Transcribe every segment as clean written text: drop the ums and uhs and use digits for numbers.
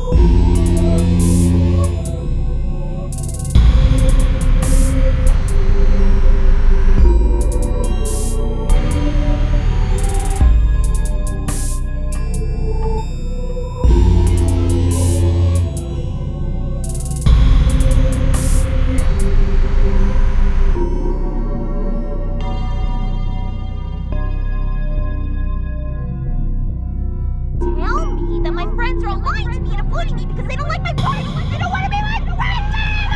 Tell me that my friends are all lying to me and avoiding me because they don't like my party. They don't want to be my friends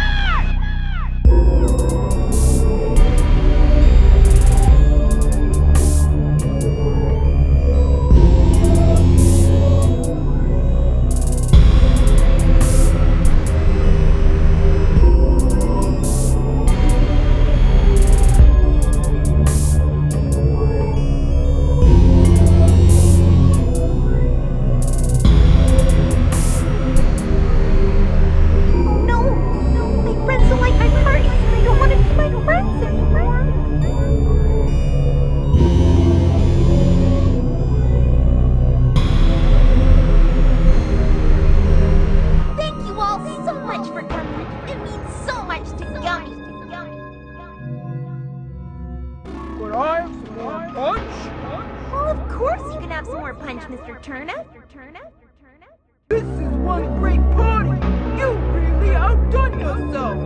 Mr. Turnip? This is one great party! You really outdone yourself!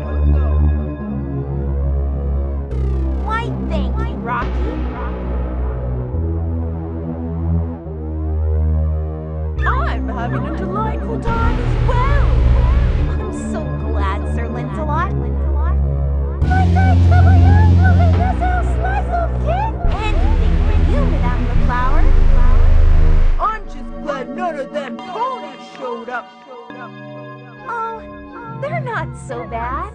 Why, thank you, Rocky. I'm having a delightful time as well! I'm so glad, Sir Lancelot. Anything for you, Madame LaFlower. I'm just glad none of them ponies showed up. Oh, they're not so bad.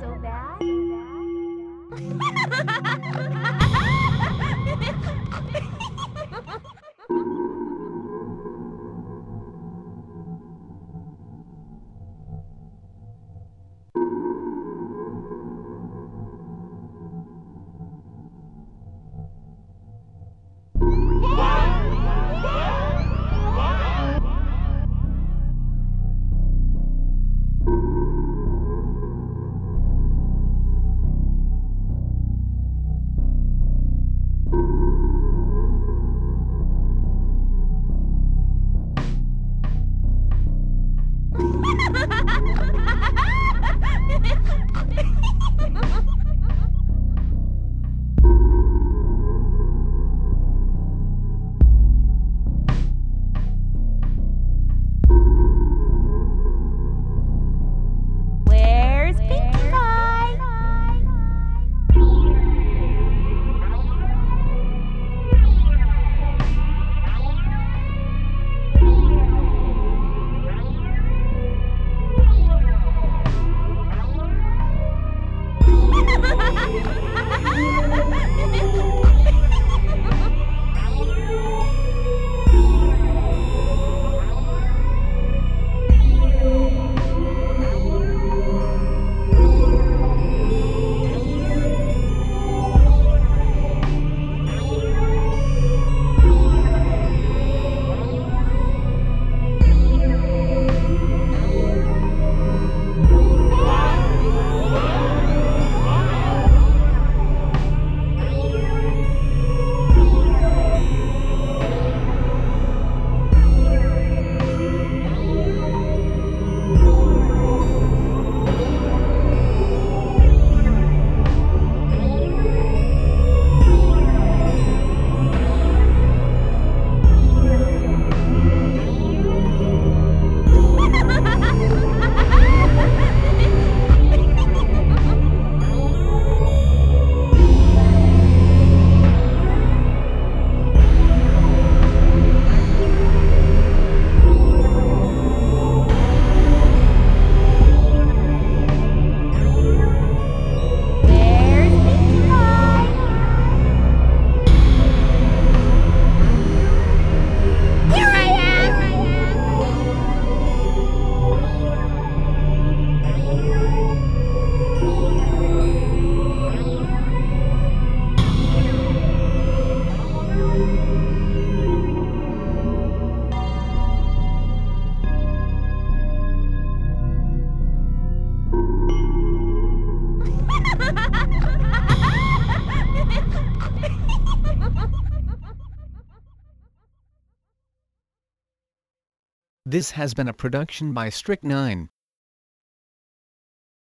Where's Pinkie Pie? This has been a production by Strict9.